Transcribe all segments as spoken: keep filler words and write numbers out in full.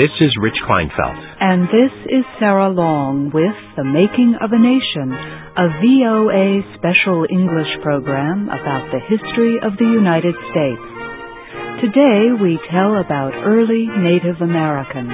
This is Rich Kleinfeld. And this is Sarah Long with The Making of a Nation, a V O A special English program about the history of the United States. Today we tell about early Native Americans.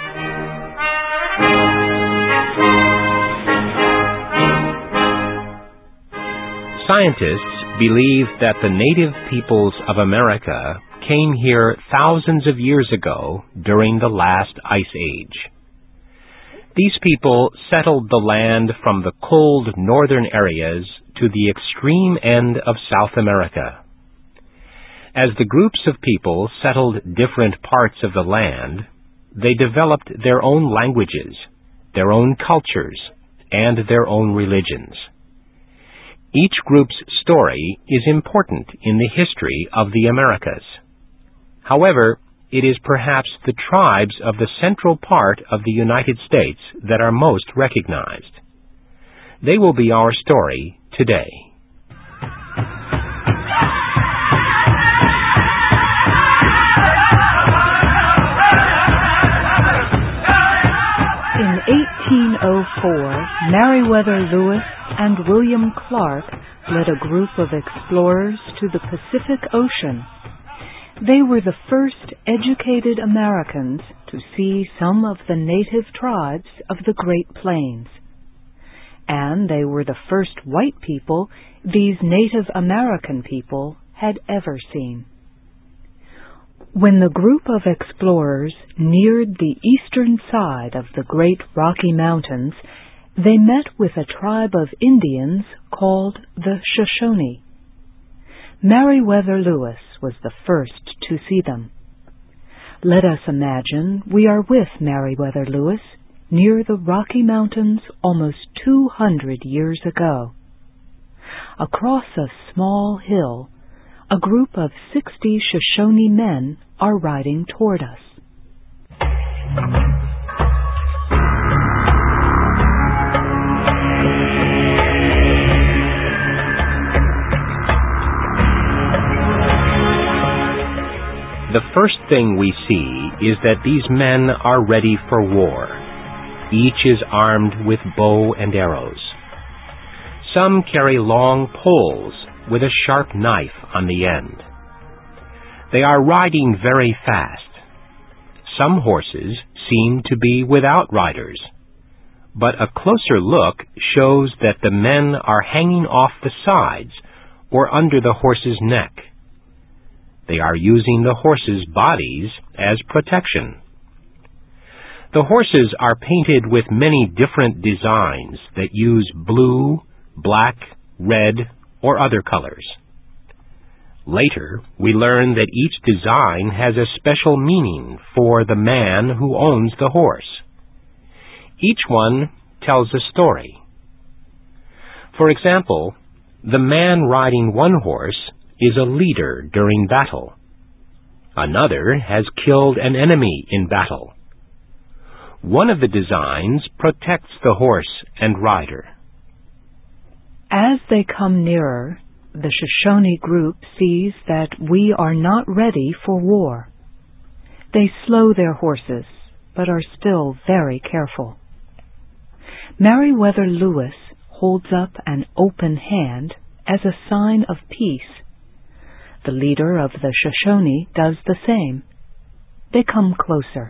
Scientists believe that the native peoples of America came here thousands of years ago during the last ice age. These people settled the land from the cold northern areas to the extreme end of South America. As the groups of people settled different parts of the land, they developed their own languages, their own cultures, and their own religions. Each group's story is important in the history of the Americas. However, it is perhaps the tribes of the central part of the United States that are most recognized. They will be our story today. In eighteen oh four, Meriwether Lewis and William Clark led a group of explorers to the Pacific Ocean. They were the first educated Americans to see some of the native tribes of the Great Plains. And they were the first white people these Native American people had ever seen. When the group of explorers neared the eastern side of the Great Rocky Mountains, they met with a tribe of Indians called the Shoshone. Meriwether Lewis was the first to see them. Let us imagine we are with Meriwether Lewis near the Rocky Mountains almost two hundred years ago. Across a small hill, a group of sixty Shoshone men are riding toward us. The first thing we see is that these men are ready for war. Each is armed with bow and arrows. Some carry long poles with a sharp knife on the end. They are riding very fast. Some horses seem to be without riders, but a closer look shows that the men are hanging off the sides or under the horse's neck. They are using the horses' bodies as protection. The horses are painted with many different designs that use blue, black, red, or other colors. Later, we learn that each design has a special meaning for the man who owns the horse. Each one tells a story. For example, the man riding one horse is a leader during battle. Another has killed an enemy in battle. One of the designs protects the horse and rider. As they come nearer, the Shoshone group sees that we are not ready for war. They slow their horses, but are still very careful. Meriwether Lewis holds up an open hand as a sign of peace. The leader of the Shoshone does the same. They come closer.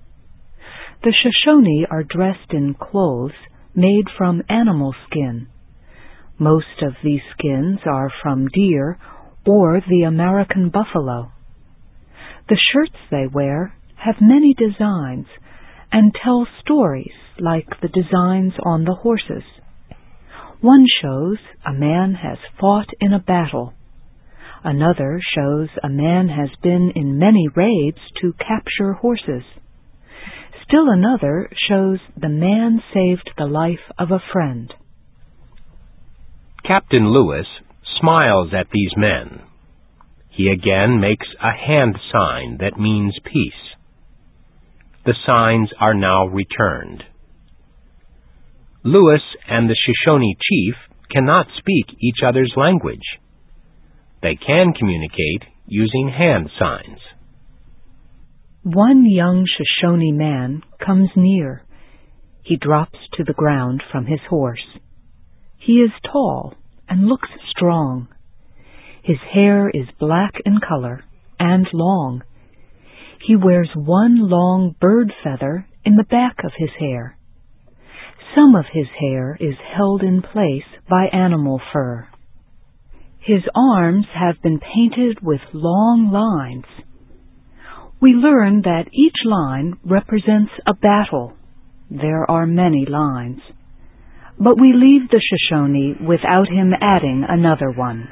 The Shoshone are dressed in clothes made from animal skin. Most of these skins are from deer or the American buffalo. The shirts they wear have many designs and tell stories like the designs on the horses. One shows a man has fought in a battle. Another shows a man has been in many raids to capture horses. Still another shows the man saved the life of a friend. Captain Lewis smiles at these men. He again makes a hand sign that means peace. The signs are now returned. Lewis and the Shoshone chief cannot speak each other's language. They can communicate using hand signs. One young Shoshone man comes near. He drops to the ground from his horse. He is tall and looks strong. His hair is black in color and long. He wears one long bird feather in the back of his hair. Some of his hair is held in place by animal fur. His arms have been painted with long lines. We learn that each line represents a battle. There are many lines. But we leave the Shoshone without him adding another one.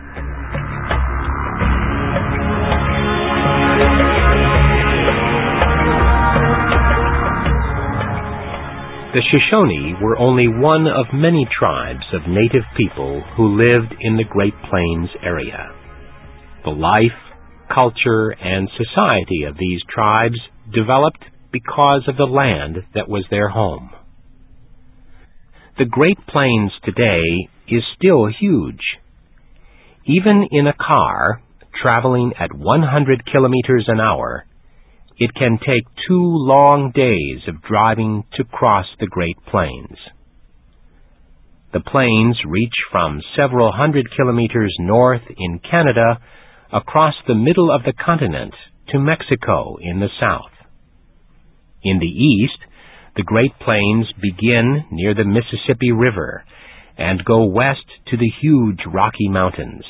The Shoshone were only one of many tribes of native people who lived in the Great Plains area. The life, culture, and society of these tribes developed because of the land that was their home. The Great Plains today is still huge. Even in a car, traveling at one hundred kilometers an hour, it can take two long days of driving to cross the Great Plains. The plains reach from several hundred kilometers north in Canada across the middle of the continent to Mexico in the south. In the east, the Great Plains begin near the Mississippi River and go west to the huge Rocky Mountains.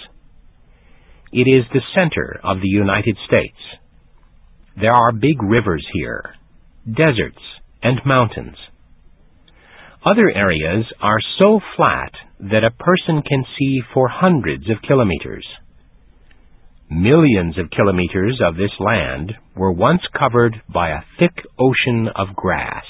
It is the center of the United States. There are big rivers here, deserts, and mountains. Other areas are so flat that a person can see for hundreds of kilometers. Millions of kilometers of this land were once covered by a thick ocean of grass.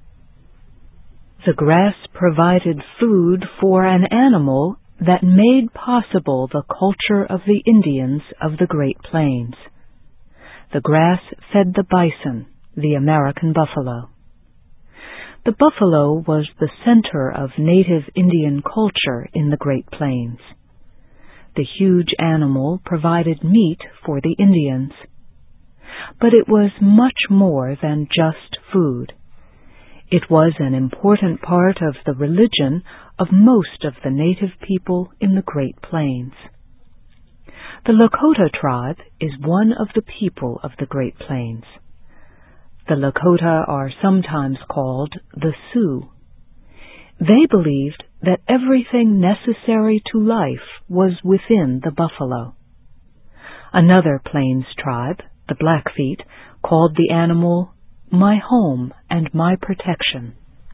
The grass provided food for an animal that made possible the culture of the Indians of the Great Plains. The grass fed the bison, the American buffalo. The buffalo was the center of native Indian culture in the Great Plains. The huge animal provided meat for the Indians. But it was much more than just food. It was an important part of the religion of most of the native people in the Great Plains. The Lakota tribe is one of the people of the Great Plains. The Lakota are sometimes called the Sioux. They believed that everything necessary to life was within the buffalo. Another Plains tribe, the Blackfeet, called the animal my home and my protection.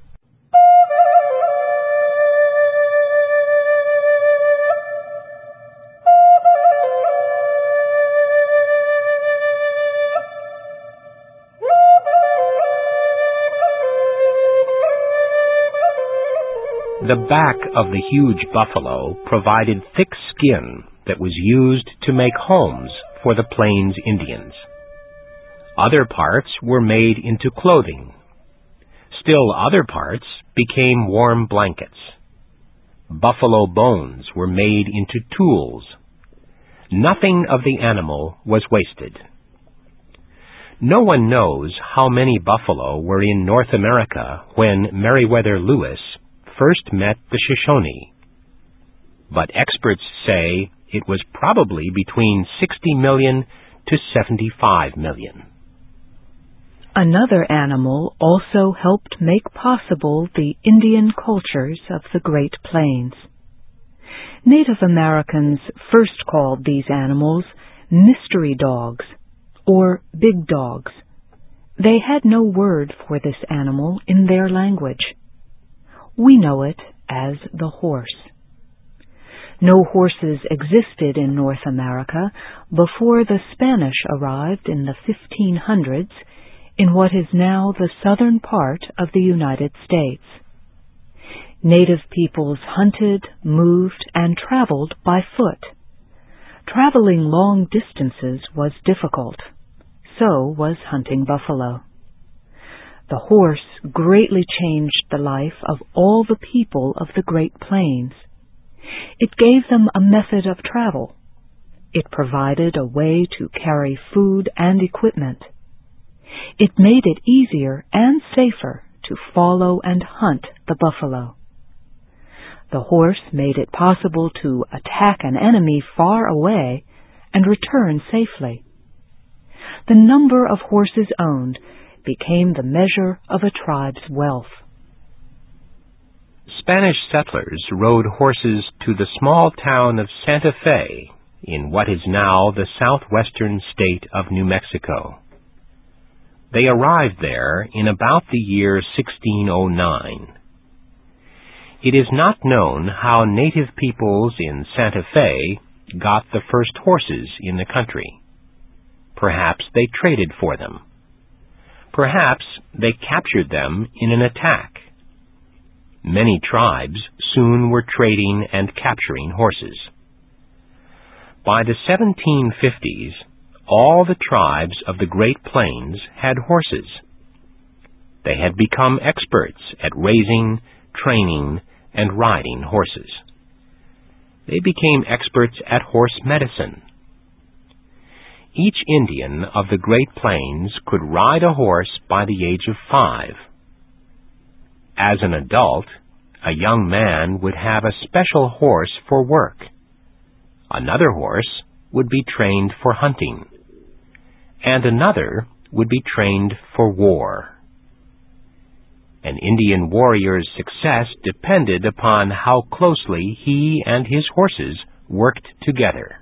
The back of the huge buffalo provided thick skin that was used to make homes for the Plains Indians. Other parts were made into clothing. Still other parts became warm blankets. Buffalo bones were made into tools. Nothing of the animal was wasted. No one knows how many buffalo were in North America when Meriwether Lewis first met the Shoshone, but experts say it was probably between sixty million to seventy-five million. Another animal also helped make possible the Indian cultures of the Great Plains. Native Americans first called these animals mystery dogs, or big dogs. They had no word for this animal in their language. We know it as the horse. No horses existed in North America before the Spanish arrived in the fifteen hundreds in what is now the southern part of the United States. Native peoples hunted, moved, and traveled by foot. Traveling long distances was difficult. So was hunting buffalo. The horse greatly changed the life of all the people of the Great Plains. It gave them a method of travel. It provided a way to carry food and equipment. It made it easier and safer to follow and hunt the buffalo. The horse made it possible to attack an enemy far away and return safely. The number of horses owned became the measure of a tribe's wealth. Spanish settlers rode horses to the small town of Santa Fe in what is now the southwestern state of New Mexico. They arrived there in about the year sixteen oh nine. It is not known how native peoples in Santa Fe got the first horses in the country. Perhaps they traded for them. Perhaps they captured them in an attack. Many tribes soon were trading and capturing horses. By the seventeen fifties, all the tribes of the Great Plains had horses. They had become experts at raising, training, and riding horses. They became experts at horse medicine. Each Indian of the Great Plains could ride a horse by the age of five. As an adult, a young man would have a special horse for work. Another horse would be trained for hunting, and another would be trained for war. An Indian warrior's success depended upon how closely he and his horses worked together.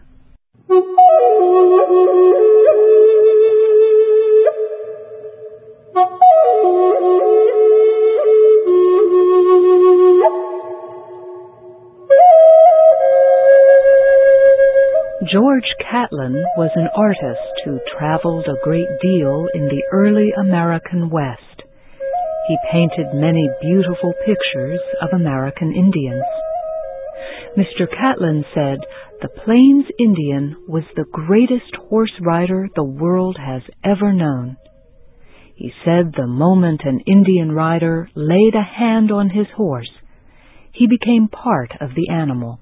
George Catlin was an artist who traveled a great deal in the early American West. He painted many beautiful pictures of American Indians. Mister Catlin said the Plains Indian was the greatest horse rider the world has ever known. He said the moment an Indian rider laid a hand on his horse, he became part of the animal.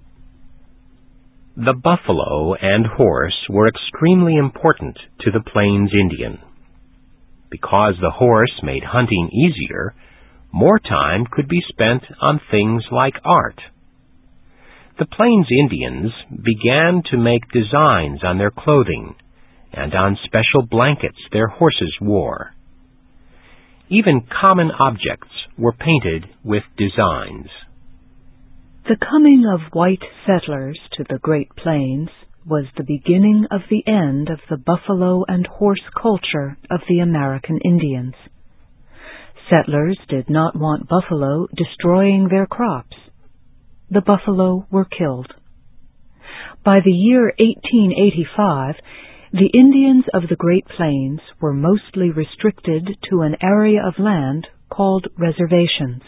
The buffalo and horse were extremely important to the Plains Indian. Because the horse made hunting easier, more time could be spent on things like art. The Plains Indians began to make designs on their clothing and on special blankets their horses wore. Even common objects were painted with designs. The coming of white settlers to the Great Plains was the beginning of the end of the buffalo and horse culture of the American Indians. Settlers did not want buffalo destroying their crops. The buffalo were killed. By the year eighteen eighty-five, the Indians of the Great Plains were mostly restricted to an area of land called reservations.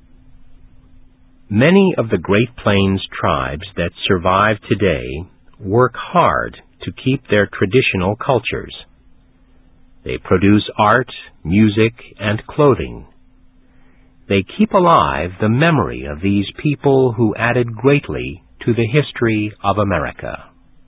Many of the Great Plains tribes that survive today work hard to keep their traditional cultures. They produce art, music, and clothing. They keep alive the memory of these people who added greatly to the history of America.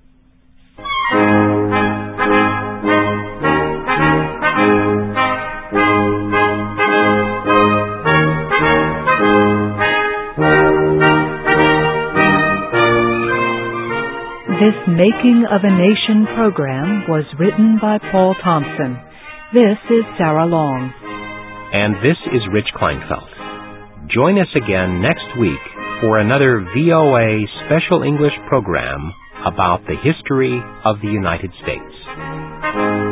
This Making of a Nation program was written by Paul Thompson. This is Sarah Long. And this is Rich Kleinfeld. Join us again next week for another V O A special English program about the history of the United States.